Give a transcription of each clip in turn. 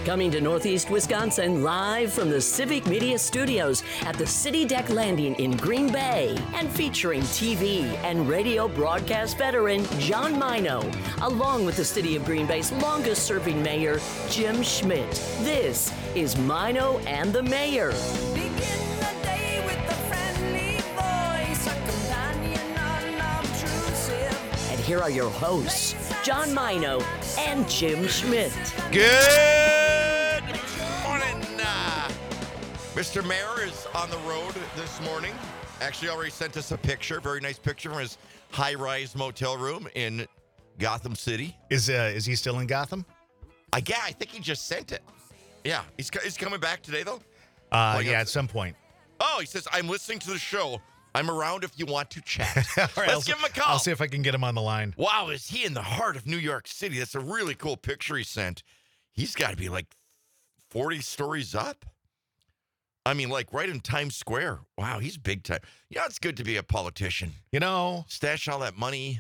Coming to Northeast Wisconsin live from the Civic Media Studios at the City Deck Landing in Green Bay and featuring TV and radio broadcast veteran John Mino, along with the City of Green Bay's longest serving mayor, Jim Schmidt. This is Mino and the Mayor. Begin the day with a friendly voice, a companion unobtrusive. And here are your hosts, John Mino and Jim Schmidt. Good morning. Mr. Mayor is on the road this morning. Actually already sent us a picture, very nice picture from his high-rise motel room in Gotham City. Is he still in Gotham? I think he just sent it. Yeah, he's coming back today, though? At some point. Oh, he says, I'm listening to the show. I'm around if you want to chat. All right, Let's give him a call. I'll see if I can get him on the line. Wow, is he in the heart of New York City? That's a really cool picture he sent. He's got to be like 40 stories up. I mean, like right in Times Square. Wow, he's big time. Yeah, it's good to be a politician. You know. Stash all that money.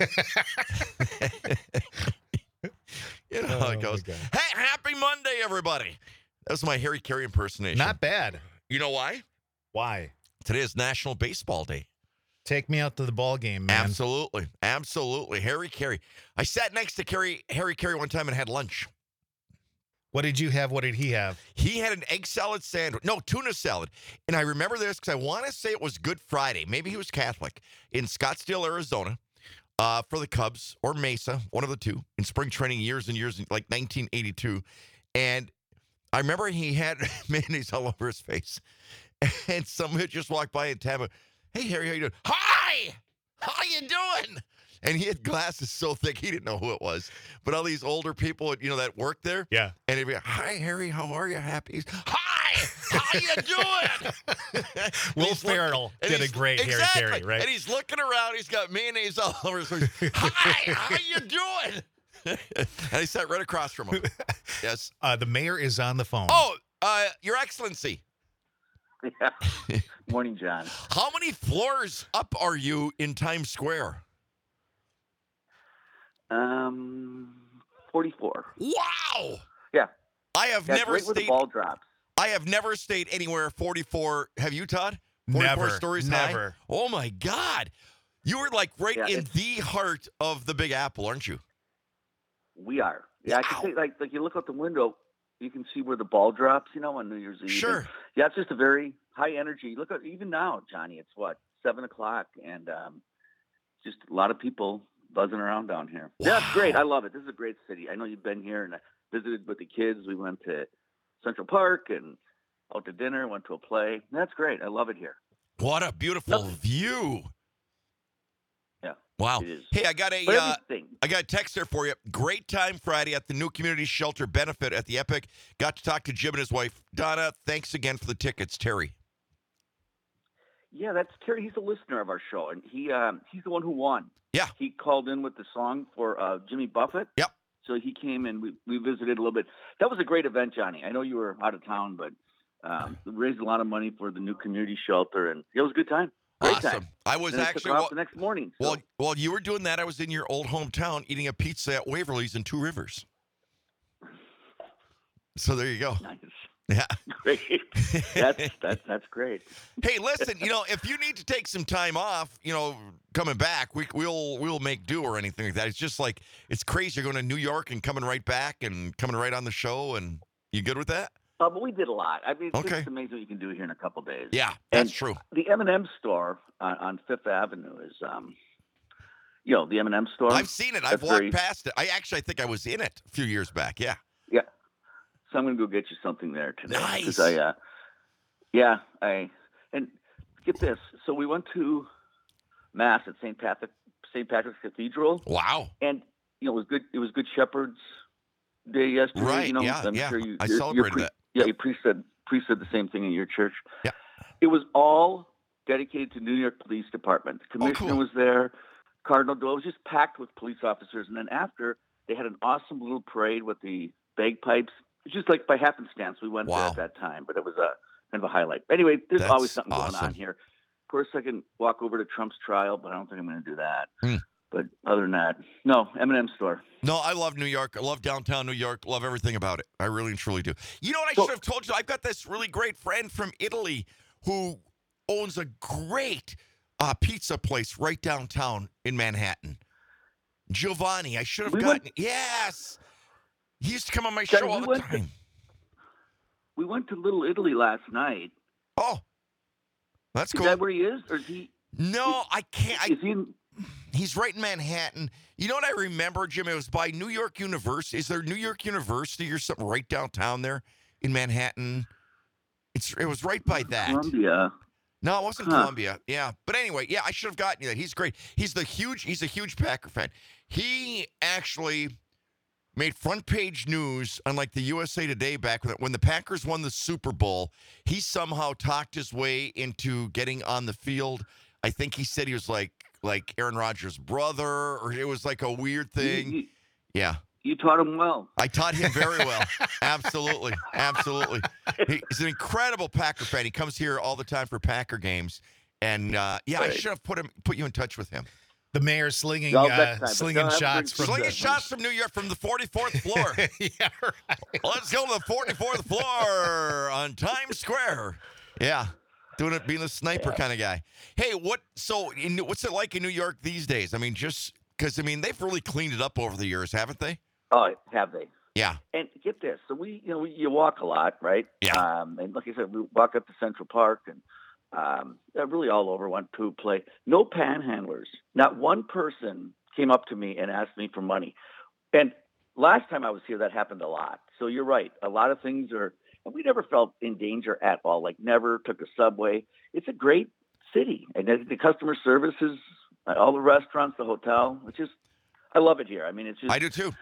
You know how it goes. Hey, happy Monday, everybody. That was my Harry Carey impersonation. Not bad. You know why? Why? Today is National Baseball Day. Take me out to the ball game, man. Absolutely. Absolutely. Harry Carey. I sat next to Harry Carey one time and had lunch. What did you have? What did he have? He had an egg salad sandwich. No, tuna salad. And I remember this because I want to say it was Good Friday. Maybe he was Catholic. In Scottsdale, Arizona, for the Cubs or Mesa, one of the two, in spring training years and years, like 1982. And I remember he had mayonnaise all over his face. And someone had just walked by and tapped him. Hey, Harry, how you doing? Hi! How you doing? And he had glasses so thick he didn't know who it was. But all these older people, that work there. Yeah. And he'd be like, hi, Harry, how are you? Happy? Hi! How you doing? Will Ferrell did a great Harry Carey, right? And he's looking around. He's got mayonnaise all over his face. Hi! How you doing? And I sat right across from him. Yes. The mayor is on the phone. Oh, Your Excellency. Yeah. Morning, John. How many floors up are you in Times Square? 44. Wow. Yeah. I have never right where the stayed. ball drops. I have never stayed anywhere 44. Have you, Todd? 44 Never. stories Never. high? Oh my God. You were like right Yeah, in the heart of the Big Apple, aren't you? We are. Yeah, I can say like you look out the window, you can see where the ball drops. On New Year's Eve. Sure. And, yeah, it's just a very high energy. Look at even now, Johnny. It's 7:00, and just a lot of people buzzing around down here. Wow. Yeah, it's great. I love it. This is a great city. I know you've been here, and I visited with the kids. We went to Central Park and out to dinner. Went to a play. That's great. I love it here. What a beautiful view. Yeah. Wow. It is. Hey, I got Everything. a text there for you. Great time Friday at the New Community Shelter benefit at the Epic. Got to talk to Jim and his wife. Donna, thanks again for the tickets. Terry. Yeah, that's Terry. He's a listener of our show, and he's the one who won. Yeah. He called in with the song for Jimmy Buffett. Yep. So he came and we visited a little bit. That was a great event, Johnny. I know you were out of town, but raised a lot of money for the New Community Shelter, and it was a good time. Great Awesome. time. I was And actually took off the next morning. So. Well, while you were doing that, I was in your old hometown eating a pizza at Waverly's in Two Rivers. So there you go. Nice. Yeah. Great. That's great. Hey, listen, if you need to take some time off, coming back, we'll make do or anything like that. It's just like, it's crazy. You're going to New York and coming right back and coming right on the show. And you good with that? But we did a lot. I mean, it's Okay. just amazing what you can do here in a couple days. Yeah, that's And true. The M&M store on Fifth Avenue is, the M&M store. I've seen it. I've That's walked very- past it. I think I was in it a few years back. Yeah. Yeah. So I'm going to go get you something there today. Nice. 'Cause and get this. So we went to Mass at St. Patrick's Cathedral, Wow. and it was good. It was Good Shepherd's Day yesterday. Right, yeah, I'm yeah. sure I celebrated that. Yeah, your priest said the same thing in your church. Yeah. It was all dedicated to New York Police Department. The commissioner cool. was there. Cardinal Doyle was just packed with police officers, and then after they had an awesome little parade with the bagpipes. It's just like by happenstance we went there Wow. at that time, but it was a kind of a highlight. Anyway, there's That's always something going awesome. on here. Of course, I can walk over to Trump's trial, but I don't think I'm going to do that. But other than that, no, M&M store. No, I love New York. I love downtown New York. Love everything about it. I really and truly do. You know what I So- should have told you? I've got this really great friend from Italy who owns a great pizza place right downtown in Manhattan. Giovanni. I should have gotten. Yes. He used to come on my Johnny, show all we the went to- time. We went to Little Italy last night. Oh, that's Is cool. that where he is? Or is he? No, I can't. Is he in, He's right in Manhattan. You know what I remember, Jim? It was by New York University. Is there New York University or something right downtown there in Manhattan? It was right by that. Columbia? No, it wasn't Huh. Columbia. Yeah, but anyway, yeah, I should have gotten you that. He's great. He's a huge Packer fan. He actually made front page news on like the USA Today back when the Packers won the Super Bowl. He somehow talked his way into getting on the field. I think he said he was like Aaron Rodgers' brother, or it was like a weird thing. Yeah. You taught him well. I taught him very well. Absolutely. He's an incredible Packer fan. He comes here all the time for Packer games. And, I Right. should have put you in touch with him. The mayor slinging Well, next time, but slinging don't have shots to from Slinging the shots from New York from the 44th floor. yeah, right. Let's go to the 44th floor on Times Square. Yeah. Doing it, being a sniper kind of guy. Hey, what's it like in New York these days? I mean, just because, they've really cleaned it up over the years, haven't they? Oh, have they? Yeah. And get this. So you walk a lot, right? Yeah. And like I said, we walk up to Central Park and really all over, went to play. No panhandlers. Not one person came up to me and asked me for money. And last time I was here, that happened a lot. So you're right. A lot of things are, and we never felt in danger at all. Like never took a subway. It's a great city. And the customer service is, all the restaurants, the hotel, I love it here. It's just, I do too.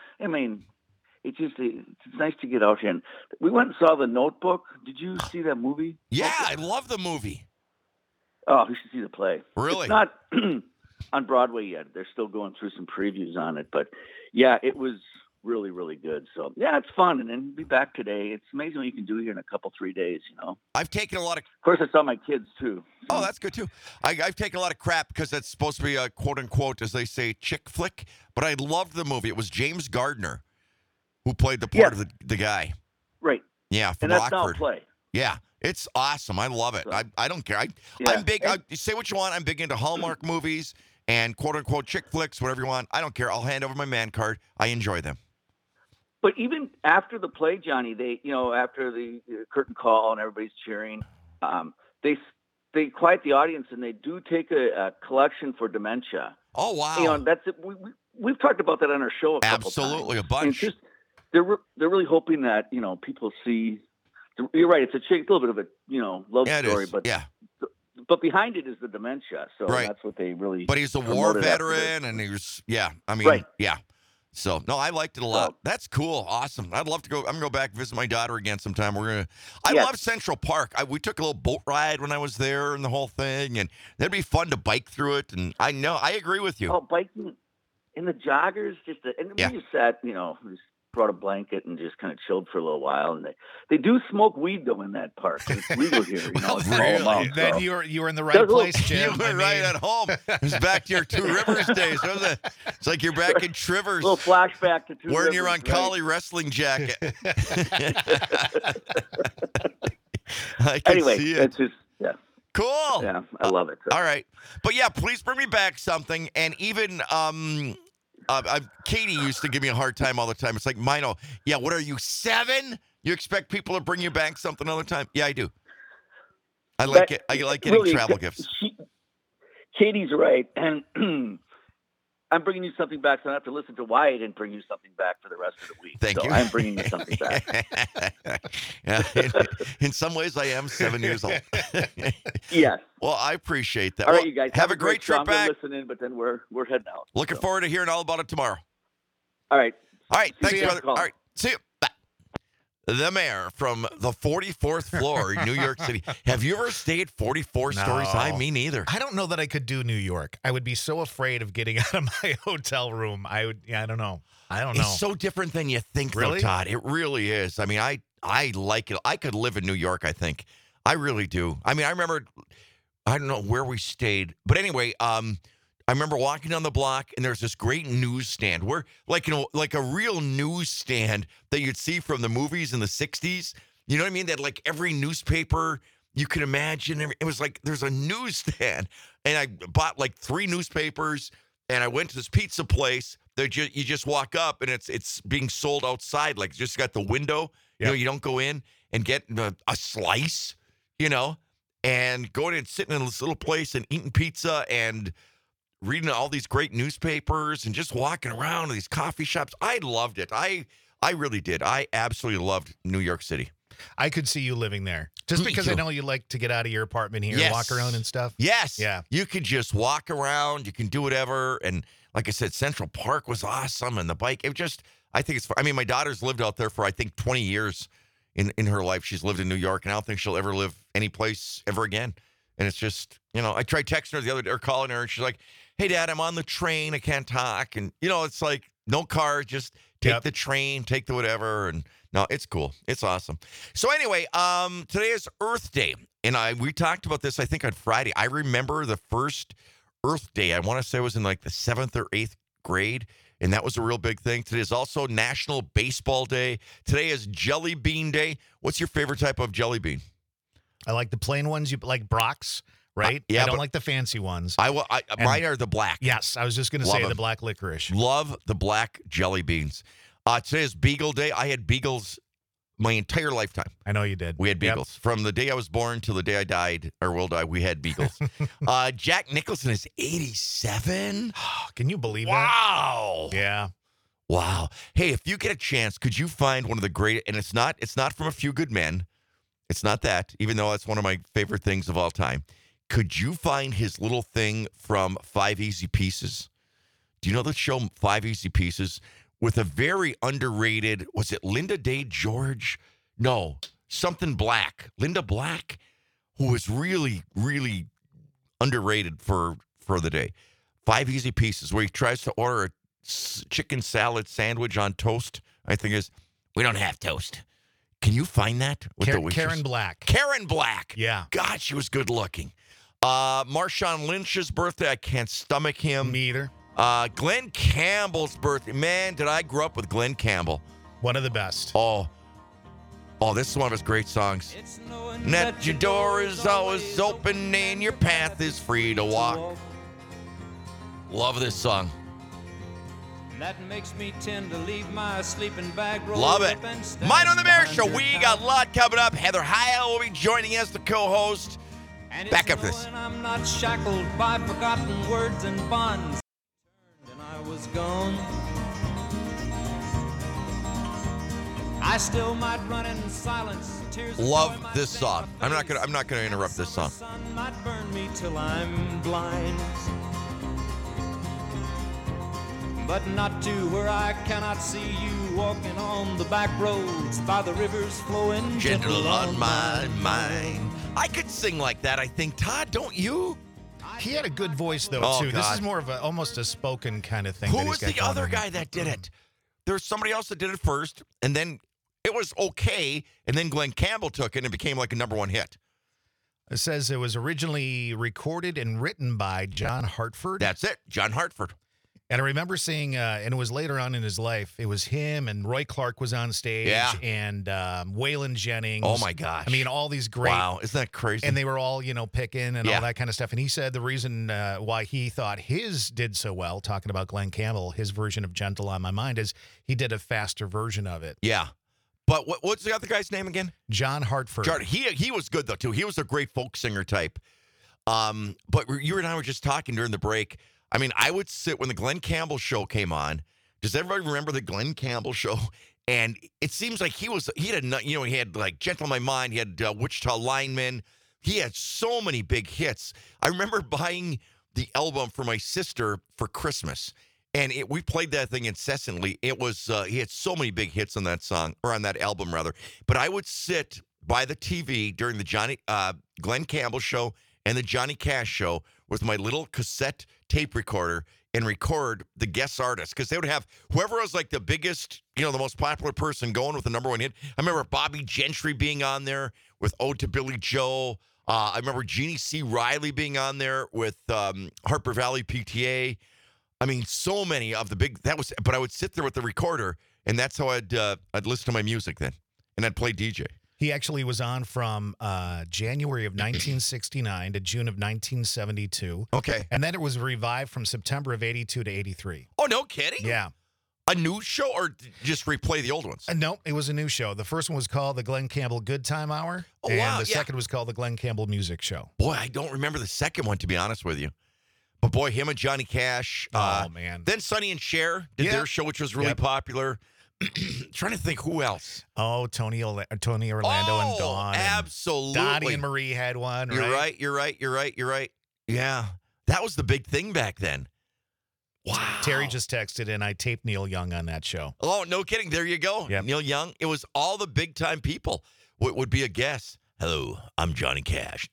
it's nice to get out here. And we went and saw The Notebook. Did you see that movie? Yeah, I love the movie. Oh, you should see the play. Really? It's not on Broadway yet. They're still going through some previews on it. But, yeah, it was really, really good. So, yeah, it's fun. And then be back today. It's amazing what you can do here in a couple, 3 days, I've taken a lot of... Of course, I saw my kids, too. Oh, that's good, too. I've taken a lot of crap because that's supposed to be a quote-unquote, as they say, chick flick. But I loved the movie. It was James Gardner who played the part of the guy. Right. Yeah, from And that's now Rockford. play. Yeah, it's awesome. I love it. So- I don't care. Yeah. I'm big. And- Say what you want. I'm big into Hallmark movies and quote-unquote chick flicks, whatever you want. I don't care. I'll hand over my man card. I enjoy them. But even after the play, Johnny, they, after the curtain call and everybody's cheering, they quiet the audience and they do take a collection for dementia. Oh, wow. That's it. We've talked about that on our show a couple Absolutely, times. a bunch. And it's just they're really hoping that people see. You're right. It's a little bit of a love Yeah, it story, is. but Yeah. but behind it is the dementia. So Right. that's what they really. But he's a war promoted after veteran, and he was, Right. yeah. So, no, I liked it a lot. So- That's cool. Awesome. I'd love to go. I'm going to go back visit my daughter again sometime. I Yes. love Central Park. We took a little boat ride when I was there and the whole thing, and that'd be fun to bike through it. And I agree with you. Oh, biking in the joggers, and Yeah. we just sat, we just brought a blanket and just kind of chilled for a little while. And they do smoke weed though in that park. It's legal here, Well, small really? amounts, Then so. you were in the There's right a little- place, You Jim. were I right mean, at home. It's back to your Two Rivers days, wasn't it? It's like you're back in A Trivers little flashback to Two wearing your Rivers, Roncalli wrestling jacket. I can Anyway, see it. it's just Cool. yeah, I love it. So. All right. But yeah, please bring me back something. And even Katie used to give me a hard time all the time. It's like, Mino, yeah, what are you, 7? You expect people to bring you back something all the time? Yeah, I do. I like it. I like getting Really, travel gifts. Katie's right, and I'm bringing you something back, so I don't have to listen to why I didn't bring you something back for the rest of the week. Thank so you. I'm bringing you something back. Yeah, in some ways, I am 7 years old. Yes. Well, I appreciate that. All right, Well, you guys have a great show. trip I'm gonna back. listen in, but then we're heading out. Looking So. forward to hearing all about it tomorrow. All right. All right. Thanks, See you. brother. All right. See you. Bye. The mayor from the 44th floor in New York City. Have you ever stayed 44 stories high? Me neither. I don't know that I could do New York. I would be so afraid of getting out of my hotel room. I don't know. It's so different than you think, Really? though, Todd. It really is. I mean, I like it. I could live in New York, I think. I really do. I mean, I remember, I don't know where we stayed. But anyway, I remember walking down the block, and there's this great newsstand where, like, like a real newsstand that you'd see from the movies in the 60s. You know what I mean? That, like, every newspaper you can imagine. It was like there's a newsstand. And I bought, like, 3 newspapers, and I went to this pizza place. You just walk up, and it's being sold outside. Like, just got the window. You know, you don't go in and get a slice, and going and sitting in this little place and eating pizza and reading all these great newspapers and just walking around these coffee shops. I loved it. I really did. I absolutely loved New York City. I could see you living there. Just Me because too. I know you like to get out of your apartment here and walk around and stuff. Yes. Yeah. You could just walk around. You can do whatever. And like I said, Central Park was awesome. And the bike, I think it's fun. I mean, my daughter's lived out there for, I think, 20 years in her life. She's lived in New York, and I don't think she'll ever live any place ever again. And it's just, I tried texting her the other day or calling her, and she's like, hey, Dad, I'm on the train. I can't talk. And, it's like no car, just take the train, take the whatever. And no, it's cool. It's awesome. So anyway, today is Earth Day. And we talked about this, I think, on Friday. I remember the first Earth Day. I want to say it was in like the 7th or 8th grade. And that was a real big thing. Today is also National Baseball Day. Today is Jelly Bean Day. What's your favorite type of jelly bean? I like the plain ones. You like Brock's, right? Yeah, I don't but like the fancy ones. Mine are the black. Yes, I was just going to say the black licorice. Love the black jelly beans. Today is Beagle Day. I had beagles my entire lifetime. I know you did. We had beagles. From the day I was born till the day I died or will die, we had beagles. Jack Nicholson is 87. Can you believe that? Wow. Yeah. Wow. Hey, if you get a chance, could you find one of the great, and it's not from A Few Good Men. It's not that, even though that's one of my favorite things of all time. Could you find his little thing from 5 Easy Pieces? Do you know the show 5 Easy Pieces? With a very underrated, was it Linda Day George? No, something Black. Linda Black, who was really, really underrated for the day. 5 Easy Pieces, where he tries to order a chicken salad sandwich on toast. I think is, we don't have toast. Can you find that? With the waitress? Karen Black. Karen Black. Yeah. God, she was good looking. Marshawn Lynch's birthday. I can't stomach him. Me either. Glenn Campbell's birthday. Man, did I grow up with Glenn Campbell. One of the best. Oh, this is one of his great songs. That your door is always open and your path is free to walk. Love this song. That makes me tend to leave my sleeping bag rolled Love it. up and stand Mine on the Mayor behind Show. your We couch. got a lot coming up. Heather Heil will be joining us, the co-host. And Back it's up this. knowing I'm not shackled by forgotten words and bonds. And I was gone. I still might run in silence. Tears of Love joy might this stain song. my I'm not face. gonna interrupt this song. The sun might burn me till I'm blind. But not to where I cannot see you walking on the back roads by the rivers flowing Gentle on my mind. I could sing like that, I think. Todd, don't you? He had a good voice, though, Oh, too. This God. is more of almost a spoken kind of thing. Who that he's was got the going other on. guy that did it? There's somebody else that did it first, and then it was okay, and then Glenn Campbell took it and it became like a #1 hit. It says it was originally recorded and written by John Hartford. That's it, John Hartford. And I remember seeing, and it was later on in his life, it was him and Roy Clark was on stage. Yeah. And Waylon Jennings. Oh, my gosh. I mean, all these great. Wow, isn't that crazy? And they were all, picking and Yeah. all that kind of stuff. And he said the reason why he thought his did so well, talking about Glenn Campbell, his version of Gentle on My Mind, is he did a faster version of it. Yeah. But what's the other guy's name again? John Hartford. He was good, though, too. He was a great folk singer type. But you and I were just talking during the break. I mean, I would sit when the Glenn Campbell show came on. Does everybody remember the Glenn Campbell show? And it seems like he had like Gentle on My Mind. He had Wichita Lineman. He had so many big hits. I remember buying the album for my sister for Christmas. And we played that thing incessantly. It was he had so many big hits on that song, or on that album rather. But I would sit by the TV during the Glenn Campbell show and the Johnny Cash show with my little cassette tape recorder and record the guest artists, because they would have whoever was like the biggest, the most popular person going with the #1 hit. I remember Bobby Gentry being on there with Ode to Billy Joe. I remember Jeannie C. Riley being on there with Harper Valley PTA. I mean, so many of the big but I would sit there with the recorder, and that's how I'd listen to my music then, and I'd play DJ. He actually was on from January of 1969 to June of 1972. Okay. And then it was revived from September of 82 to 83. Oh, no kidding? Yeah. A new show or just replay the old ones? No, it was a new show. The first one was called the Glenn Campbell Good Time Hour. Oh, and wow, the yeah. second was called the Glenn Campbell Music Show. Boy, I don't remember the second one, to be honest with you. But boy, him and Johnny Cash. Oh, man. Then Sonny and Cher did Yeah. their show, which was really Yep. popular. Trying to think who else. Oh, Tony Orlando and Dawn. And Absolutely. Dottie and Marie had one, right? You're right. Yeah. That was the big thing back then. Wow. Terry just texted in, I taped Neil Young on that show. Oh, no kidding. There you go. Yep. Neil Young. It was all the big time people would be a guest. Hello, I'm Johnny Cash.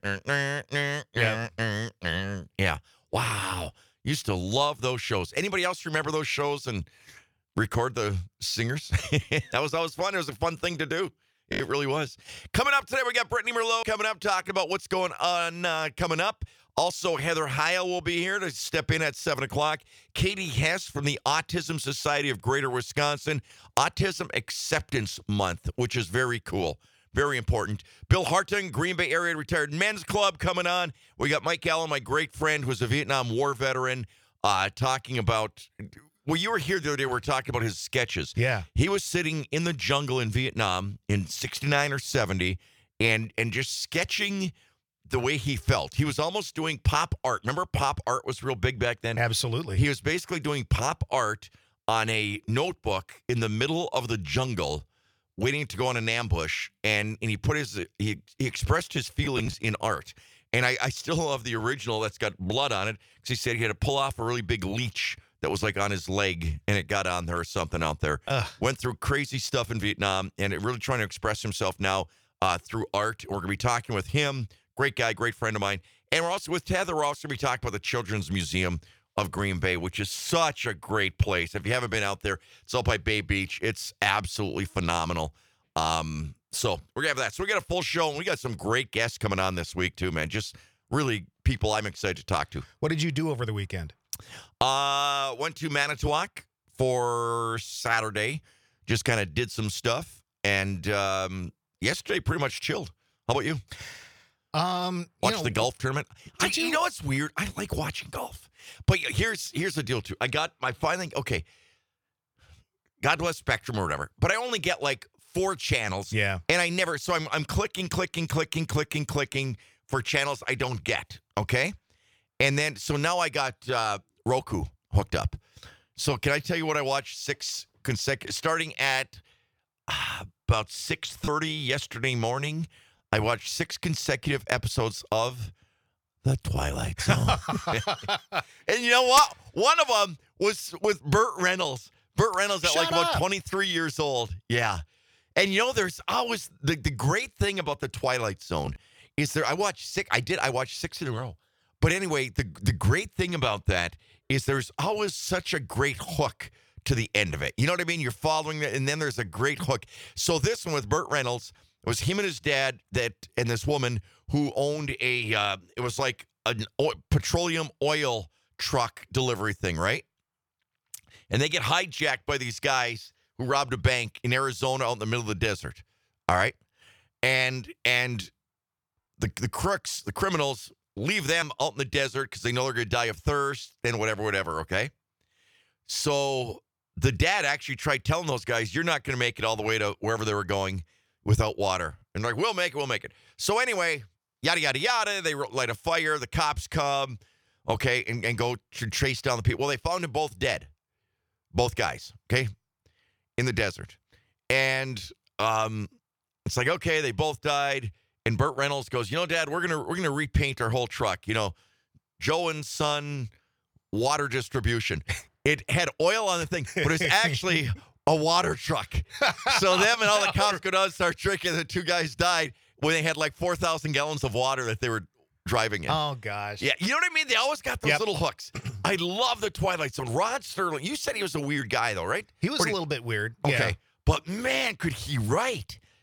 Yeah. Wow. Used to love those shows. Anybody else remember those shows and record the singers? That was always fun. It was a fun thing to do. It really was. Coming up today, we got Brittany Merlot coming up, talking about what's going on coming up. Also, Heather Heil will be here to step in at 7 o'clock. Katie Hess from the Autism Society of Greater Wisconsin. Autism Acceptance Month, which is very cool. Very important. Bill Hartung, Green Bay Area Retired Men's Club coming on. We got Mike Allen, my great friend, who's a Vietnam War veteran, talking about... Well, you were here the other day. We were talking about his sketches. Yeah. He was sitting in the jungle in Vietnam in 69 or 70 and just sketching the way he felt. He was almost doing pop art. Remember pop art was real big back then? Absolutely. He was basically doing pop art on a notebook in the middle of the jungle, waiting to go on an ambush, and he put he expressed his feelings in art. And I still love the original that's got blood on it, because he said he had to pull off a really big leech that was like on his leg, and it got on there or something out there. Went through crazy stuff in Vietnam, and really trying to express himself now through art. We're going to be talking with him. Great guy, great friend of mine. And we're also with Heather. We're also going to be talking about the Children's Museum of Green Bay, which is such a great place. If you haven't been out there, it's out by Bay Beach. It's absolutely phenomenal. So we're going to have that. So we got a full show, and we got some great guests coming on this week too, man. Just really people I'm excited to talk to. What did you do over the weekend? Went to Manitowoc for Saturday. Just kind of did some stuff. And yesterday pretty much chilled. How about you? Watch the golf tournament. You know what's weird? I like watching golf. But here's the deal, too. I got my finally, okay, God bless Spectrum or whatever, but I only get like 4 channels. Yeah. And I never, so I'm clicking for channels I don't get, okay? And then, so now I got Roku hooked up. So can I tell you what I watched? 6 consecutive, starting at about 6:30 yesterday morning, I watched 6 consecutive episodes of The Twilight Zone. And you know what? One of them was with Burt Reynolds. Burt Reynolds at Shut like about up. 23 years old. Yeah. And you know, there's always the great thing about The Twilight Zone is I watched 6 in a row. But anyway, the great thing about that is there's always such a great hook to the end of it. You know what I mean? You're following it, and then there's a great hook. So this one with Burt Reynolds, it was him and his dad and this woman who owned it was like a petroleum oil truck delivery thing, right? And they get hijacked by these guys who robbed a bank in Arizona out in the middle of the desert. All right? And the crooks, the criminals, leave them out in the desert because they know they're going to die of thirst and whatever, okay? So the dad actually tried telling those guys, you're not going to make it all the way to wherever they were going without water. And they're like, we'll make it. So anyway, yada, yada, yada. They light a fire. The cops come, okay, and go to chase down the people. Well, they found them both dead. Both guys, okay, in the desert. And it's like, okay, they both died. And Burt Reynolds goes, you know, Dad, we're gonna repaint our whole truck. You know, Joe and Son water distribution. It had oil on the thing, but it's actually a water truck. So them and all the cops go down and start drinking. The 2 guys died when they had like 4,000 gallons of water that they were driving in. Oh, gosh. Yeah, you know what I mean? They always got those little hooks. I love The Twilight Zone. Rod Serling, you said he was a weird guy, though, right? He was a little bit weird. Okay. Yeah. But, man, could he write?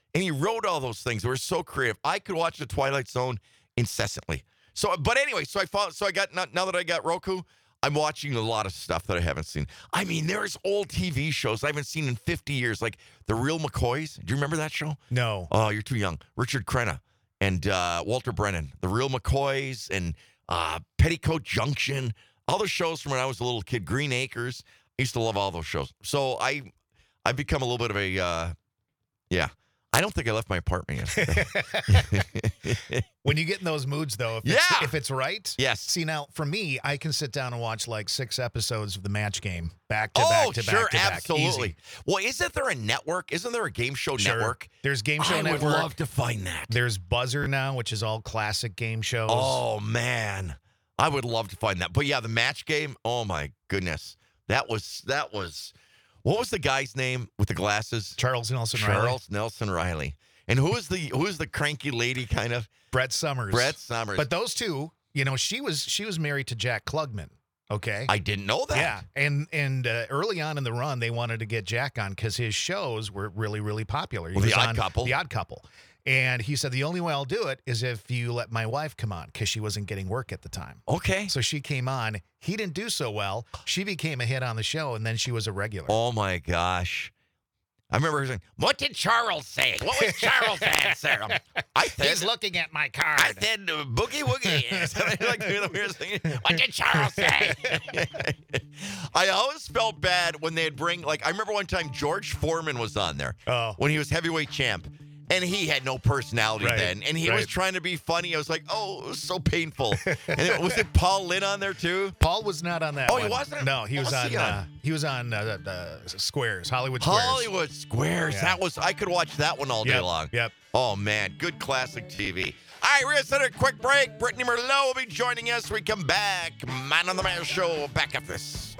And he wrote all those things. They were so creative. I could watch The Twilight Zone incessantly. So, but anyway, so I got, now that I got Roku, I'm watching a lot of stuff that I haven't seen. I mean, there's old TV shows I haven't seen in 50 years, like The Real McCoys. Do you remember that show? No. Oh, you're too young. Richard Crenna and Walter Brennan, The Real McCoys, and Petticoat Junction, all the shows from when I was a little kid. Green Acres. I used to love all those shows. So I've become a little bit of a, yeah. I don't think I left my apartment yet. When you get in those moods, though, if it's right. Yes. See, now, for me, I can sit down and watch like 6 episodes of the Match Game back to Oh, back to sure, back to back. absolutely. Easy. Well, isn't there a network? Isn't there a game show Sure. network? There's Game Show I Network. would love to find that. There's Buzzer now, which is all classic game shows. Oh, man. I would love to find that. But yeah, the Match Game, oh my goodness. That was, what was the guy's name with the glasses? Charles Nelson Riley. Charles Nelson Riley. And who is the cranky lady kind of? Brett Summers. Brett Summers. But those two, she was married to Jack Klugman. Okay. I didn't know that. Yeah, and early on in the run, they wanted to get Jack on because his shows were really, really popular. He Well, The was Odd on Couple. The Odd Couple. And he said, the only way I'll do it is if you let my wife come on, because she wasn't getting work at the time. Okay. So she came on. He didn't do so well. She became a hit on the show, and then she was a regular. Oh, my gosh. I remember her saying, what did Charles say? What was Charles' answer? I said, He's looking at my card. I said boogie woogie. Something like the weird thing. What did Charles say? I always felt bad when they'd bring, like, I remember one time George Foreman was on there when he was heavyweight champ. And he had no personality then. And he was trying to be funny. I was like, oh, it was so painful. And was it Paul Lynn on there too? Paul was not on that Oh, one. he wasn't? No, he was What was he on Squares, Hollywood Squares. Hollywood Squares. Yeah. I could watch that one all day long. Yep. Oh, man. Good classic TV. All right, we're going to send a quick break. Brittany Merlot will be joining us when we come back. Man on the Mayor Show. Back after this.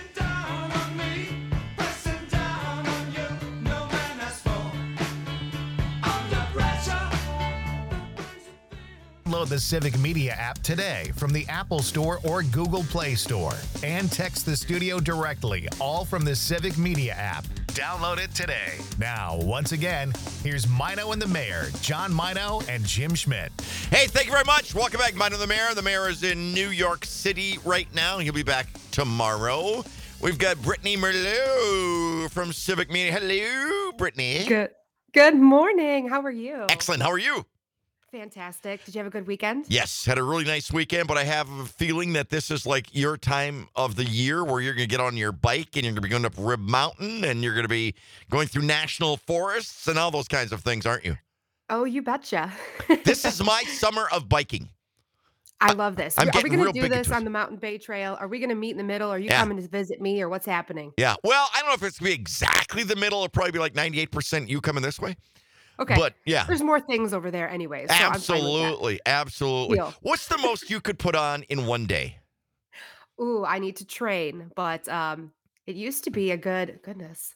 Download the Civic Media app today from the Apple Store or Google Play Store. And text the studio directly, all from the Civic Media app. Download it today. Now, once again, here's Mino and the Mayor, John Mino and Jim Schmidt. Hey, thank you very much. Welcome back, Mino the Mayor. The Mayor is in New York City right now. He'll be back tomorrow. We've got Brittany Merlot from Civic Media. Hello, Brittany. Good morning. How are you? Excellent. How are you? Fantastic. Did you have a good weekend? Yes, had a really nice weekend, but I have a feeling that this is like your time of the year where you're going to get on your bike and you're going to be going up Rib Mountain and you're going to be going through national forests and all those kinds of things, aren't you? Oh, you betcha. This is my summer of biking. I love this. I'm Are we getting going real to do big this into on it. the Mountain Bay Trail? Are we going to meet in the middle? Are you Yeah. coming to visit me or what's happening? Yeah. Well, I don't know if it's going to be exactly the middle. It'll probably be like 98% you coming this way. Okay. But yeah. There's more things over there anyways. So I'm fine with that. Absolutely. Absolutely. Deal. What's the most you could put on in one day? Ooh, I need to train, but it used to be a goodness.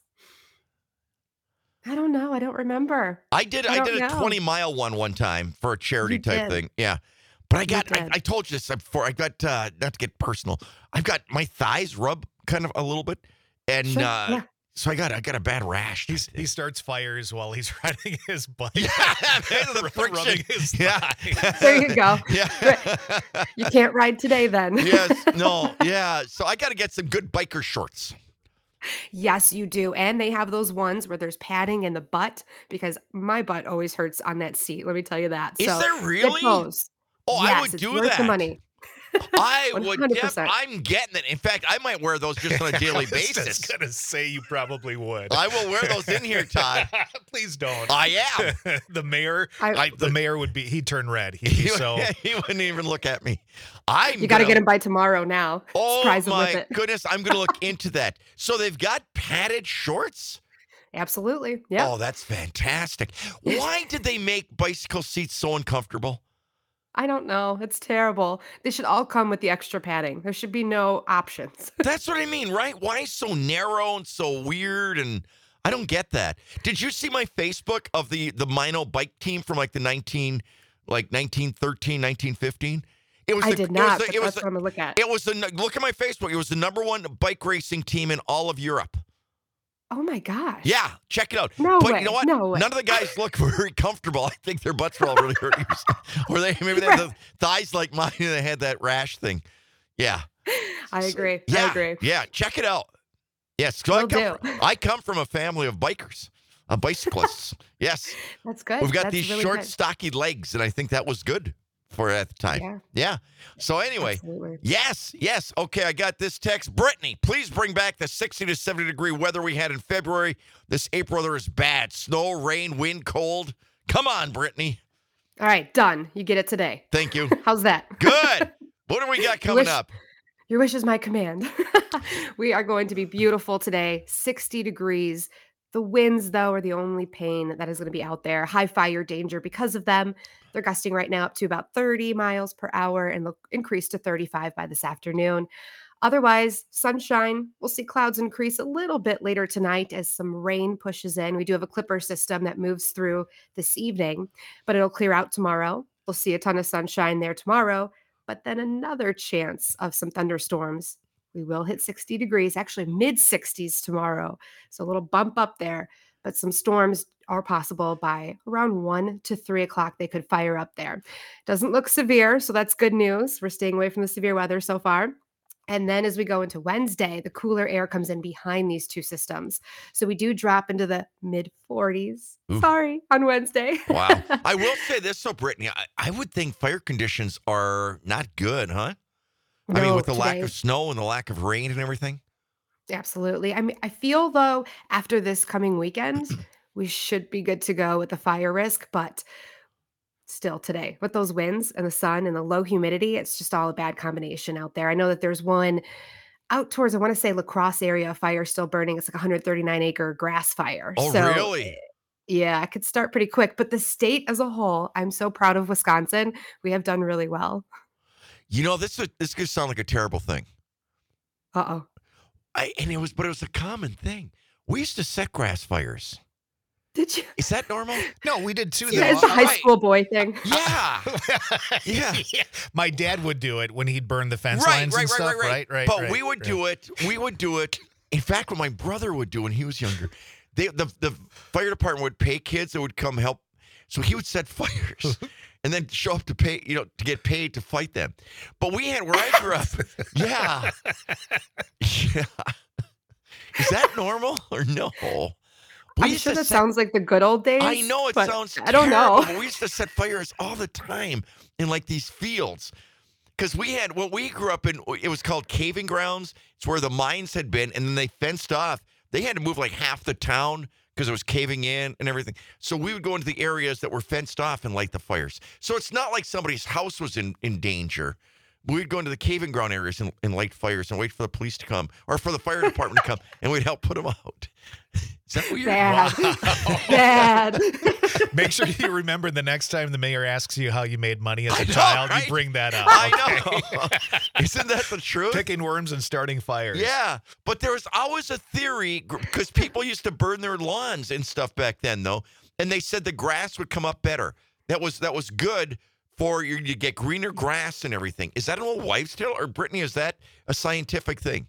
I don't know. I don't remember. I did I a don't know. 20-mile one time for a charity You type did. thing. Yeah. But You I did. told you this before. I got, not to get personal, I've got my thighs rub kind of a little bit. And Sure, yeah. so I got a bad rash. He starts fires while he's riding his bike. Yeah, man, the friction. Rubbing his Yeah. thighs. There you go. Yeah. You can't ride today then. Yes. No. Yeah. So I got to get some good biker shorts. Yes, you do. And they have those ones where there's padding in the butt because my butt always hurts on that seat. Let me tell you that. Is So there get really? those. Oh, I Yes, would it's do worth that. the money. I would. 100%. I'm getting it. In fact, I might wear those just on a daily I was basis. just gonna say you probably would. I will wear those in here, Todd. Please don't. I am. The mayor, I- the mayor would be. He'd turn red. He'd be so. He wouldn't even look at me. You got to get him by tomorrow now. Oh Surprise him with my it. goodness! I'm going to look into that. So they've got padded shorts. Absolutely. Yeah. Oh, that's fantastic. Why did they make bicycle seats so uncomfortable? I don't know. It's terrible. They should all come with the extra padding. There should be no options. That's what I mean, right? Why so narrow and so weird? And I don't get that. Did you see my Facebook of the Mino bike team from like the 1913, 1915? It was I the, did not. It But was that's what I'm gonna look at. It was the look at my Facebook. It was the #1 bike racing team in all of Europe. Oh my gosh. Yeah, check it out. No But way. you know what? No way. None of the guys look very comfortable. I think their butts were all really hurting. Or maybe they had the thighs like mine and they had that rash thing. Yeah. I agree. Yeah. I agree. Yeah, check it out. Yes, so Will do. I come from a family of bikers, bicyclists. Yes. That's good. We've got That's these really short, good. stocky legs, and I think that was good for at the time. Yeah. Yeah. So anyway, Absolutely. yes. Okay, I got this text. Brittany, please bring back the 60 to 70 degree weather we had in February. This April weather is bad. Snow, rain, wind, cold. Come on, Brittany. All right, done. You get it today. Thank you. How's that? Good. What do we got coming wish- up? Your wish is my command. We are going to be beautiful today, 60 degrees. The winds, though, are the only pain that is going to be out there. High fire danger because of them. They're gusting right now up to about 30 miles per hour and they'll increase to 35 by this afternoon. Otherwise, sunshine. We'll see clouds increase a little bit later tonight as some rain pushes in. We do have a clipper system that moves through this evening, but it'll clear out tomorrow. We'll see a ton of sunshine there tomorrow, but then another chance of some thunderstorms. We will hit 60 degrees, actually mid 60s tomorrow. So a little bump up there, but some storms are possible by around 1 to 3 o'clock. They could fire up there. Doesn't look severe, so that's good news. We're staying away from the severe weather so far. And then as we go into Wednesday, the cooler air comes in behind these two systems. So we do drop into the mid 40s. Ooh. Sorry, on Wednesday. Wow. I will say this, though, Brittany. I would think fire conditions are not good, huh? I mean, No, with the lack today- of snow and the lack of rain and everything. Absolutely. I mean, I feel though after this coming weekend, we should be good to go with the fire risk, but still today with those winds and the sun and the low humidity, it's just all a bad combination out there. I know that there's one out towards, I want to say La Crosse area fire still burning. It's like a 139 acre grass fire. Oh, So, really? yeah, it could start pretty quick, but the state as a whole, I'm so proud of Wisconsin. We have done really well. You know, this could sound like a terrible thing. Uh-oh. But it was a common thing. We used to set grass fires. Did you? Is that normal? No, we did too. Yeah, though. it's a high right. school boy thing. Yeah. Yeah. My dad would do it when he'd burn the fence Right, lines right, and right, stuff. right. Right. But we would do it. We would do it. In fact, what my brother would do when he was younger, the fire department would pay kids that would come help. So he would set fires and then show up to pay, to get paid to fight them. But we had where I grew up. Yeah. Yeah. Is that normal or no? We I'm used sure to that set- sounds like the good old days. I know it but sounds I don't know. terrible, but we used to set fires all the time in like these fields. Because we had what we grew up in, it was called caving grounds. It's where the mines had been, and then they fenced off. They had to move like half the town because it was caving in and everything. So we would go into the areas that were fenced off and light the fires. So it's not like somebody's house was in danger. We'd go into the caving ground areas and light fires and wait for the police to come or for the fire department to come, and we'd help put them out. Is that weird? Bad. Bad. Make sure you remember the next time the mayor asks you how you made money as I a know, child, right? you bring that up. I know. Isn't that the truth? Picking worms and starting fires. Yeah, but there was always a theory because people used to burn their lawns and stuff back then, though, and they said the grass would come up better. That was good for you to get greener grass and everything. Is that an old wives' tale, or Brittany? Is that a scientific thing?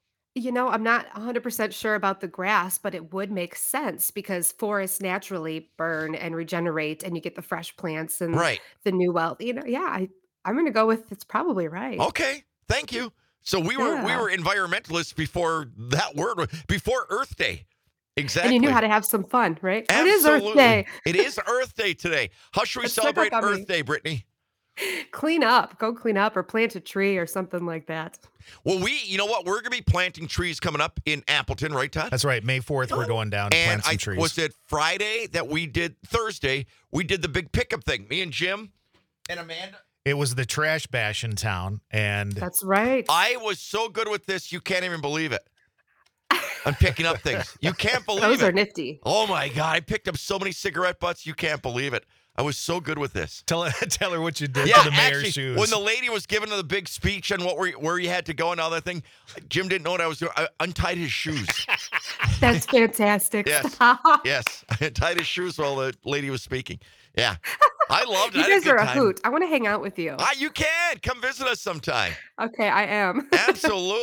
I'm not 100% sure about the grass, but it would make sense because forests naturally burn and regenerate, and you get the fresh plants and Right. the new wealth. I'm going to go with it's probably right. Okay. Thank you. So we were Yeah. environmentalists before that word, before Earth Day. Exactly. And you knew how to have some fun, right? It is Absolutely. Earth Day. It is Earth Day today. How should we Let's snuck up celebrate on me. Earth Day, Brittany? Clean up. Go clean up or plant a tree or something like that. Well, you know what? We're going to be planting trees coming up in Appleton, right, Todd? That's right. May 4th, we're going down to And plant some trees. was it Friday that Thursday, we did the big pickup thing. Me and Jim and Amanda. It was the trash bash in town, and That's right. I was so good with this, you can't even believe it. I'm picking up things. You can't believe Those it. are nifty. Oh, my God. I picked up so many cigarette butts, you can't believe it. I was so good with this. tell her what you did Yeah, to the mayor's actually, shoes. when the lady was giving the big speech on where you had to go and all that thing, Jim didn't know what I was doing. I untied his shoes. That's fantastic. Yes. Stop. Yes, I untied his shoes while the lady was speaking. Yeah, I loved it. You I had guys good are a time. hoot. I want to hang out with you. You can come visit us sometime. Okay, I am. Absolutely.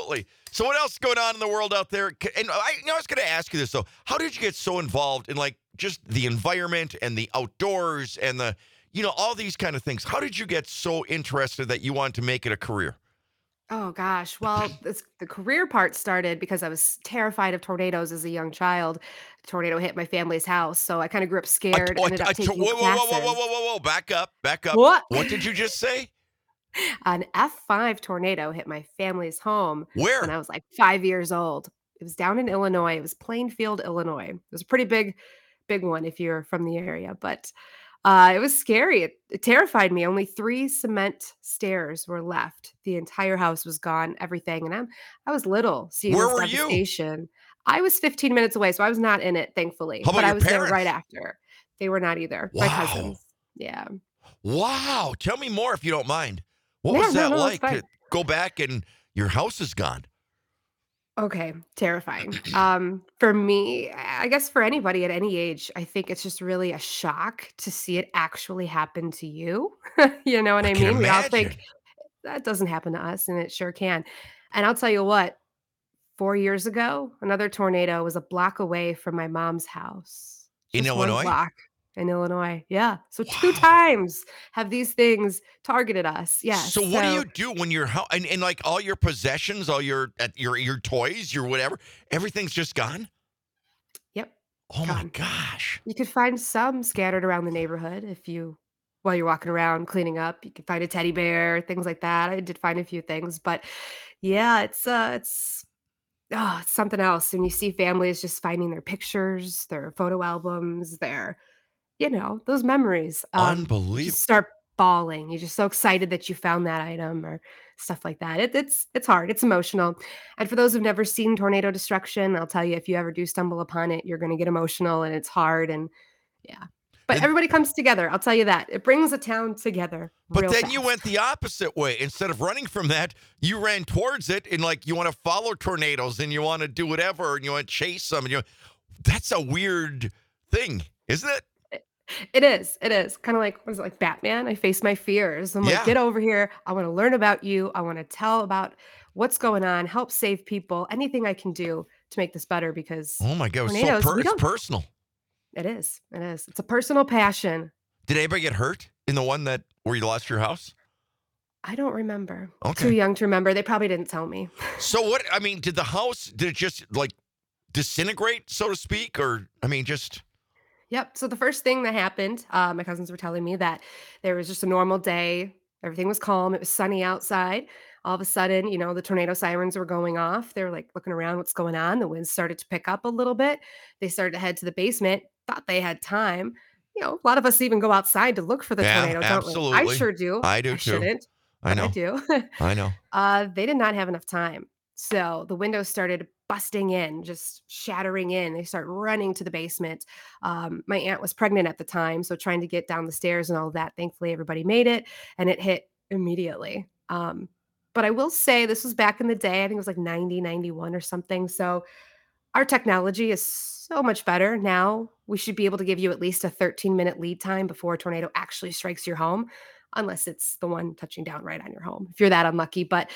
So what else is going on in the world out there? And I was going to ask you this though. How did you get so involved in like just the environment and the outdoors and the, all these kind of things? How did you get so interested that you wanted to make it a career? Oh gosh. Well, the career part started because I was terrified of tornadoes as a young child. A tornado hit my family's house, so I kind of grew up scared. Ended up taking Whoa, whoa, whoa, whoa, whoa, classes. whoa, whoa, whoa! Back up, back up. What? What did you just say? An F5 tornado hit my family's home when Where? I was like 5 years old. It was down in Illinois. It was Plainfield, Illinois. It was a pretty big one if you're from the area, but it was scary. It terrified me. Only 3 cement stairs were left. The entire house was gone, everything. And I was little seeing Where this were you? devastation. I was 15 minutes away, so I was not in it, thankfully. How about But I your was there right parents? after. They were not either. My Wow. cousins. Yeah. Wow. Tell me more if you don't mind. What Yeah, was that no, it's like fine. to go back and your house is gone? Okay, terrifying. For me, I guess for anybody at any age, I think it's just really a shock to see it actually happen to you. You know what I I can mean? We all imagine. think that doesn't happen to us, and it sure can. And I'll tell you what, 4 years ago, another tornado was a block away from my mom's house. In Just one Illinois? block in Illinois. Yeah. So 2 Wow. times have these things targeted us. Yes. So what do So you do when your house and like all your possessions, all your toys, your whatever, everything's just gone? yep. Oh my Gone. gosh. You could find some scattered around the neighborhood while you're walking around cleaning up. You could find a teddy bear, things like that. I did find a few things, but yeah, it's something else. And you see families just finding their pictures, their photo albums, those memories. You Unbelievable. just start bawling. You're just so excited that you found that item or stuff like that. It's hard. It's emotional. And for those who've never seen tornado destruction, I'll tell you, if you ever do stumble upon it, you're going to get emotional and it's hard. And yeah, but And- everybody comes together. I'll tell you that it brings a town together. But real then you fast. went the opposite way. Instead of running from that, you ran towards it and like you want to follow tornadoes and you want to do whatever and you want to chase them and that's a weird thing, isn't it? It is. It is kind of like, what is it, like Batman? I face my fears. I'm Yeah. like, get over here. I want to learn about you. I want to tell about what's going on, help save people, anything I can do to make this better because Oh my God. It's tornadoes, we it's don't, personal. it is. It is. It's a personal passion. Did anybody get hurt in the one where you lost your house? I don't remember. Okay. Too young to remember. They probably didn't tell me. So did it just like disintegrate, so to speak? Or, just, Yep. So the first thing that happened, my cousins were telling me that there was just a normal day. Everything was calm. It was sunny outside. All of a sudden, the tornado sirens were going off. They were like looking around, what's going on? The winds started to pick up a little bit. They started to head to the basement, thought they had time. A lot of us even go outside to look for the Yeah, tornado, don't we? I absolutely. sure do. I do too. Shouldn't, I but I know. do. I know. They did not have enough time. So the windows started busting in, just shattering in. They start running to the basement. My aunt was pregnant at the time, so trying to get down the stairs and all of that. Thankfully, everybody made it, and it hit immediately. But I will say this was back in the day. I think it was like 90, 91 or something. So our technology is so much better now. We should be able to give you at least a 13-minute lead time before a tornado actually strikes your home, unless it's the one touching down right on your home, if you're that unlucky. But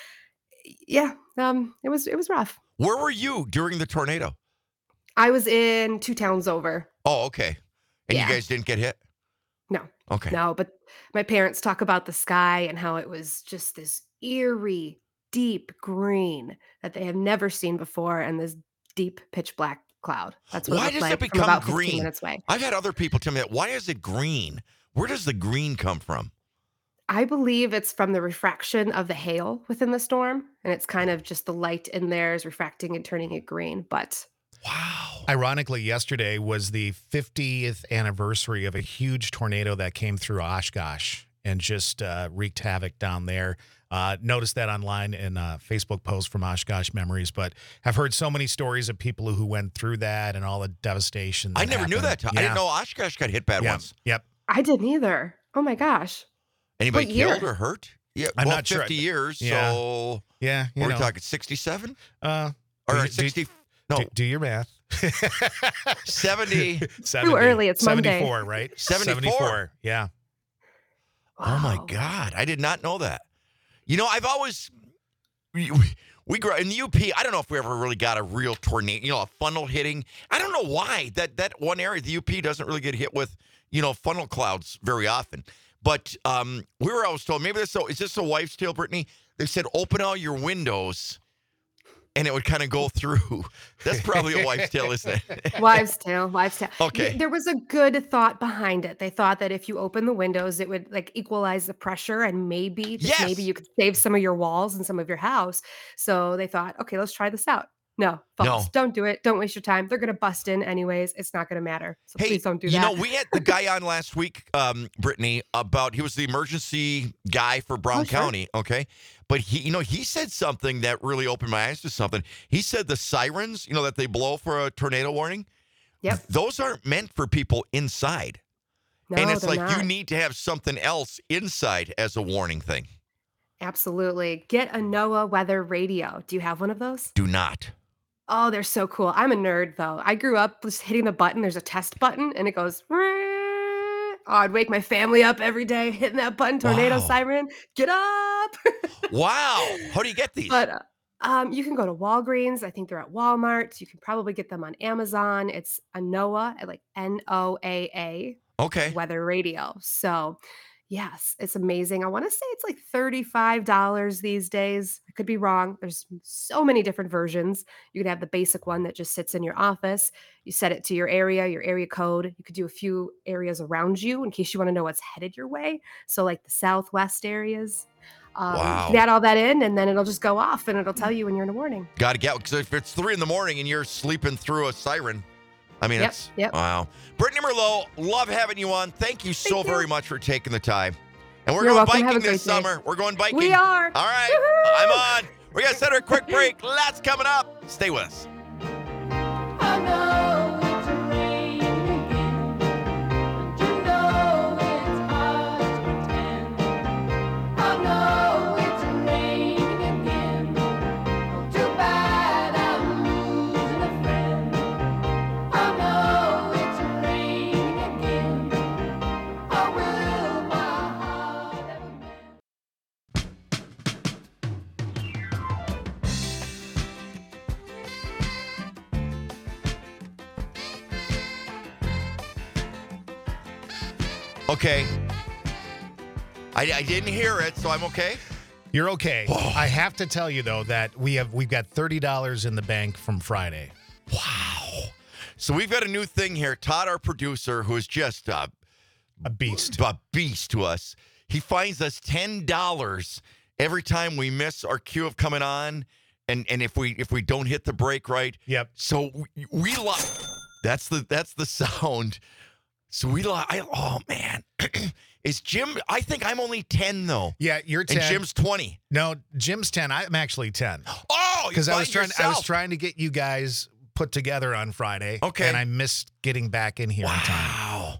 yeah, it was rough. Where were you during the tornado? I was in 2 towns over. Oh, okay. And Yeah. you guys didn't get hit? No, Okay. no, but my parents talk about the sky and how it was just this eerie, deep green that they have never seen before, and this deep pitch black cloud. That's what Why it looked does it like from become about 15 green? minutes away. I've had other people tell me that. Why is it green? Where does the green come from? I believe it's from the refraction of the hail within the storm, and it's kind of just the light in there is refracting and turning it green. But Wow. Ironically, yesterday was the 50th anniversary of a huge tornado that came through Oshkosh and just wreaked havoc down there. Noticed that online in a Facebook post from Oshkosh Memories, but have heard so many stories of people who went through that and all the devastation. I never knew that. happened. I didn't know Oshkosh got hit bad Yeah. once. Yep. I didn't either. Oh my gosh. Anybody What year? killed or hurt? Yeah, I'm well, not sure. 50 years, Yeah. so Yeah. what are we talking, 67? Do Or you- 60? No, Do your math. 70. 70. early, it's Monday. 74, right? 74. Yeah. Oh my Wow. God. I did not know that. I've always, we we grew in the UP. I don't know if we ever really got a real tornado, a funnel hitting. I don't know why that one area, the UP, doesn't really get hit with, funnel clouds very often. But we were always told, maybe is this a wife's tale, Brittany? They said, open all your windows, and it would kind of go through. That's probably a wife's tale, isn't it? Wives' tale. Okay. There was a good thought behind it. They thought that if you open the windows, it would like equalize the pressure and maybe Yes. you could save some of your walls and some of your house. So they thought, okay, let's try this out. No, false. No. Don't do it. Don't waste your time. They're going to bust in anyways. It's not going to matter. So Hey, please don't do that. we had the guy on last week, Brittany, he was the emergency guy for Brown sure. County, okay? But he said something that really opened my eyes to something. He said the sirens, that they blow for a tornado warning, Yep. those aren't meant for people inside. No, And it's they're like not. you need to have something else inside as a warning thing. Absolutely. Get a NOAA weather radio. Do you have one of those? Do not. Oh, they're so cool. I'm a nerd though. I grew up just hitting the button. There's a test button and it goes. Oh, I'd wake my family up every day hitting that button. Tornado Wow. siren. Get up. Wow. How do you get these? But you can go to Walgreens. I think they're at Walmart. You can probably get them on Amazon. It's a NOAA, like NOAA Okay. weather radio. So yes, it's amazing. I want to say it's like $35 these days. I could be wrong. There's so many different versions. You could have the basic one that just sits in your office. You set it to your area code. You could do a few areas around you in case you want to know what's headed your way. So like the southwest areas. Wow. You can add all that in and then it'll just go off and it'll tell you when you're in a warning. Got to get, because if it's 3 a.m. and you're sleeping through a siren, I mean, Yep. Wow. Brittany Merlot, love having you on. Thank you so Thank you. very much for taking the time. And we're You're going welcome. Have biking a great this day. summer. We're going biking. We are. All right. Woohoo! I'm on. We're going to set her a quick break. Lots coming up. Stay with us. I know it's raining again, and you know it's hard to pretend. I know it's raining again. Oh, too bad I'm losing a friend. I know it's raining again. Oh, will my heart ever mend? Okay. I didn't hear it, so I'm okay. You're okay. Oh. I have to tell you though that we've got $30 in the bank from Friday. Wow. So we've got a new thing here. Todd, our producer, who is just A beast. a beast to us, he finds us $10 every time we miss our cue of coming on, and if we don't hit the break right. Yep. So we that's the sound. So oh man. Is Jim, I think I'm only 10 though. Yeah, you're 10. And Jim's 20. No, Jim's 10. I'm actually 10. Oh, Because I was yourself. trying to get you guys put together on Friday. Okay. And I missed getting back in here in time. Wow.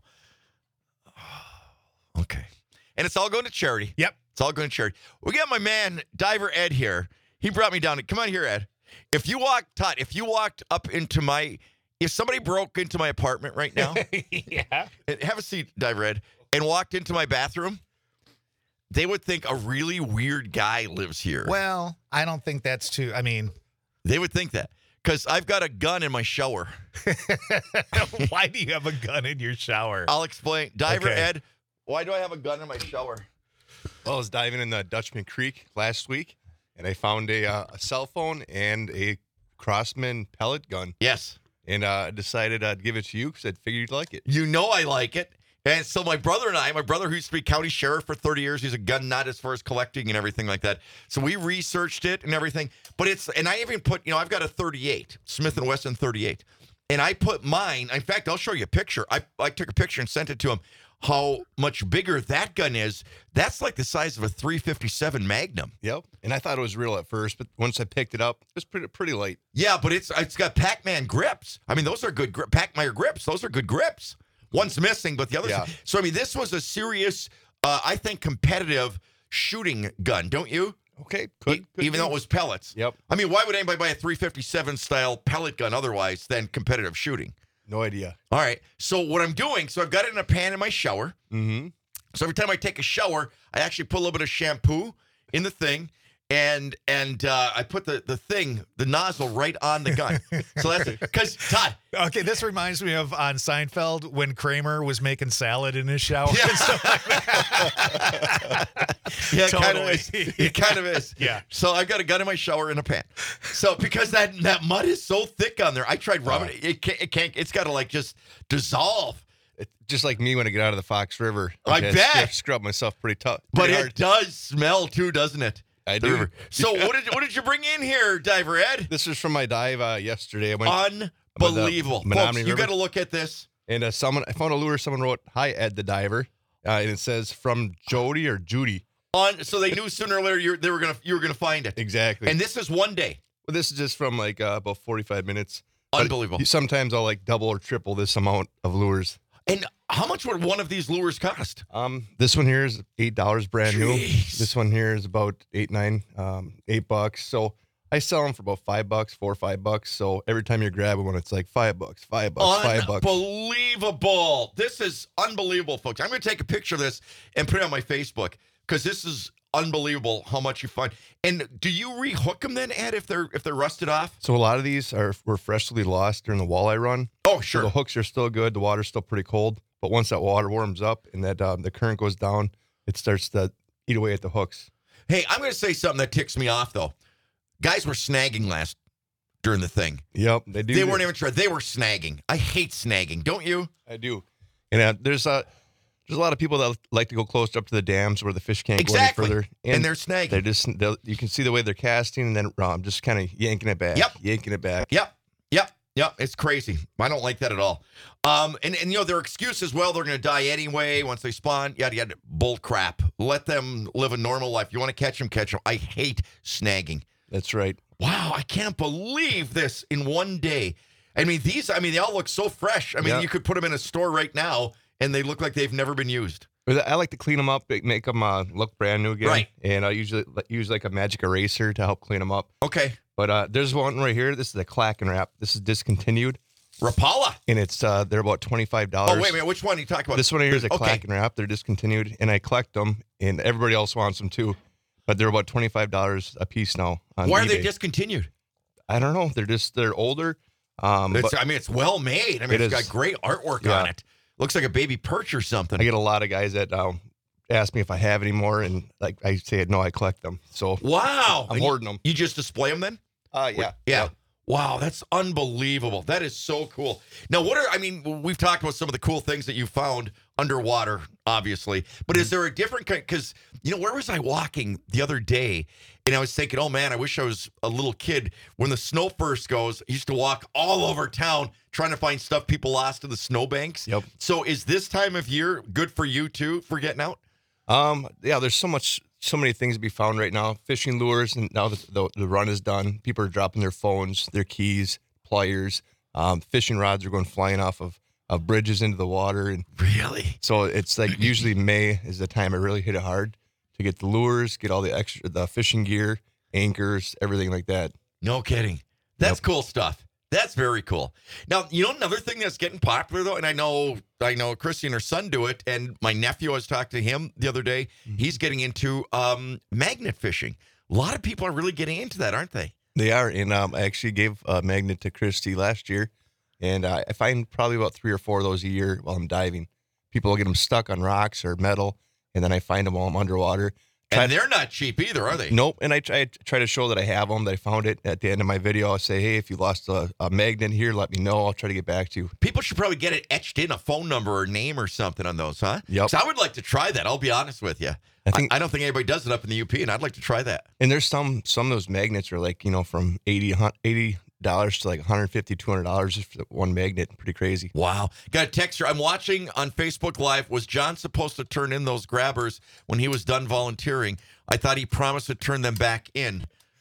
Okay. And it's all going to charity. Yep. It's all going to charity. We got my man, Diver Ed, here. He brought me down. Come on here, Ed. If you walked up into if somebody broke into my apartment right now, Yeah. have a seat, Diver Ed, and walked into my bathroom, they would think a really weird guy lives here. Well, I don't think that's too. I mean, They would think that because I've got a gun in my shower. why do you have a gun in your shower? I'll explain. Diver Okay. Ed, why do I have a gun in my shower? Well, I was diving in the Dutchman Creek last week, and I found a cell phone and a Crossman pellet gun, Yes. and decided I'd give it to you because I figured you'd like it. You know I like it. And so my brother who used to be county sheriff for 30 years, he's a gun nut as far as collecting and everything like that. So we researched it and everything. But and I even put, I've got a 38, Smith & Wesson 38. And I put mine, in fact, I'll show you a picture. I took a picture and sent it to him, how much bigger that gun is. That's like the size of a 357 Magnum. Yep. And I thought it was real at first, but once I picked it up, it was pretty light. Yeah, but it's got Pac-Man grips. I mean, those are good Pac-Man grips. Those are good grips. One's missing, but the other's. Yeah. So, I mean, this was a serious, I think, competitive shooting gun, don't you? Okay. Could Even though it was pellets. Yep. I mean, why would anybody buy a 357 style pellet gun otherwise than competitive shooting? No idea. All right. So what I'm doing, I've got it in a pan in my shower. Mm-hmm. So every time I take a shower, I actually put a little bit of shampoo in the thing, and I put the nozzle right on the gun. So that's it. Because Todd. Okay, this reminds me of on Seinfeld when Kramer was making salad in his shower. Yeah. And stuff like that. Yeah, Totally. It kind of is. Yeah. So I've got a gun in my shower in a pan. So because that mud is so thick on there, I tried rubbing it. It can't. It's got to like just dissolve. It's just like me when I get out of the Fox River. I bet. Scrub myself pretty tough. But hard. it does smell too, doesn't it? I The do. river. So what did you bring in here, Diver Ed? This is from my dive yesterday. I went Unbelievable. Menominee Folks, you River. got to look at this. And I found a lure. Someone wrote, "Hi, Ed the diver," and it says from Jody or Judy. So they knew sooner or later you were gonna find it. Exactly. And this is one day. Well, this is just from like about 45 minutes. But Unbelievable. Sometimes I'll like double or triple this amount of lures. And how much would one of these lures cost? This one here is $8 brand new. Jeez. This one here is about $8. So I sell them for about $5, $4 or $5. So every time you grab one, it's like $5, $5. Unbelievable. This is unbelievable, folks. I'm going to take a picture of this and put it on my Facebook because this is unbelievable how much you find. And do you rehook them then, Ed, if they're rusted off? So a lot of these were freshly lost during the walleye run. Oh, So sure. the hooks are still good. The water's still pretty cold. But once that water warms up and that the current goes down, it starts to eat away at the hooks. Hey, I'm going to say something that ticks me off, though. Guys were snagging during the thing. Yep, they do. They weren't even trying. They were snagging. I hate snagging. Don't you? I do. And there's a lot of people that like to go close up to the dams where the fish can't Exactly. go any further. And they're snagging. You can see the way they're casting and then just kind of yanking it back. Yep. Yanking it back. Yep. It's crazy. I don't like that at all. And you know, their excuse is, well, they're going to die anyway once they spawn. Yada, yada. Bull crap. Let them live a normal life. You want to catch them, catch them. I hate snagging. That's right. Wow, I can't believe this in one day. I mean, they all look so fresh. I mean, Yeah. you could put them in a store right now, and they look like they've never been used. But I like to clean them up, make them look brand new again. Right. And I usually use like a magic eraser to help clean them up. Okay. But there's one right here. This is a Clacken wrap. This is discontinued. Rapala. And it's they're about $25. Oh, wait a minute. Which one are you talking about? This one here is a Okay. Clacken wrap. They're discontinued, and I collect them, and everybody else wants them too. But they're about $25 a piece now on Why are eBay. they discontinued? I don't know. They're older. But It's well made. I mean, It it's is. got great artwork Yeah. on it. Looks like a baby perch or something. I get a lot of guys that ask me if I have any more, and like I say, no, I collect them. So Wow. I'm And hoarding them. You just display them then? Yeah. Wow, that's unbelievable. That is so cool. Now, we've talked about some of the cool things that you found underwater, obviously, but is there a different kind? Because, where was I walking the other day? And I was thinking, oh man, I wish I was a little kid. When the snow first goes, I used to walk all over town trying to find stuff people lost in the snowbanks. Yep. So is this time of year good for you too, for getting out? Yeah, there's so many things to be found right now. Fishing lures, and now that the run is done, people are dropping their phones, their keys, pliers. Fishing rods are going flying off of bridges into the water, and Really? so it's like usually May is the time I really hit it hard to get the lures, get all the fishing gear, anchors, everything like that. No kidding. That's cool stuff. That's very cool. Now, another thing that's getting popular though, and I know Christy and her son do it, and my nephew, I was talking to him the other day. He's getting into magnet fishing. A lot of people are really getting into that, aren't they? They are, and I actually gave a magnet to Christy last year, and I find probably about 3 or 4 of those a year while I'm diving. People will get them stuck on rocks or metal, and then I find them while I'm underwater. And they're not cheap either, are they? Nope, and I try to show that I have them, that I found it at the end of my video. I'll say, hey, if you lost a magnet here, let me know. I'll try to get back to you. People should probably get it etched in, a phone number or name or something on those, huh? Yep. So I would like to try that. I'll be honest with you. I don't think anybody does it up in the UP, and I'd like to try that. And there's some of those magnets are like, from $80 to like $150, $200 just for one magnet. Pretty crazy. Wow. Got a text here. I'm watching on Facebook Live. Was John supposed to turn in those grabbers when he was done volunteering? I thought he promised to turn them back in.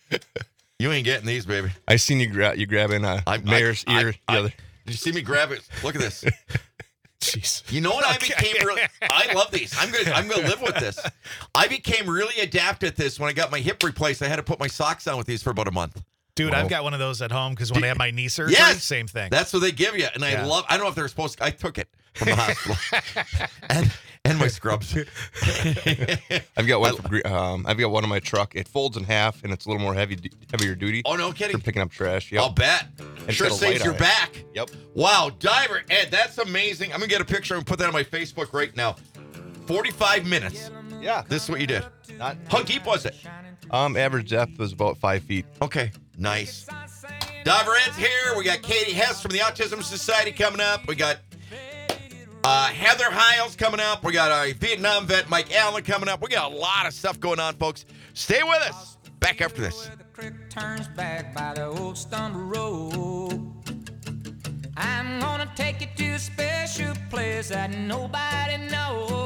You ain't getting these, baby. I seen you grabbing Mayor's ear the other. Did you see me grab it? Look at this. Jeez. You know what? I became really. I love these. I'm gonna live with this. I became really adept at this when I got my hip replaced. I had to put my socks on with these for about a month. Dude, Wow. I've got one of those at home because when I had my knee surgery, Yes! same thing. That's what they give you, and I Yeah. love. I don't know if they're supposed to. I took it from the hospital, And my scrubs. I've got one in my truck. It folds in half, and it's a little more heavier duty. Oh, no For kidding. picking up trash. Yep. I'll bet. And Sure it's got a light saves your on it. back. Yep. Wow, diver Ed, that's amazing. I'm gonna get a picture and put that on my Facebook right now. 45 minutes. Yeah. This is what you did. Not How deep was it? average depth was about 5 feet. Okay, nice. Diver Ed's here. We got Katie Hess from the Autism Society coming up. We got Heather Hiles coming up. We got our Vietnam vet Mike Allen coming up. We got a lot of stuff going on, folks. Stay with us. Back after this. Where the creek turns back by the old stumble road. I'm gonna take you to a special place that nobody knows.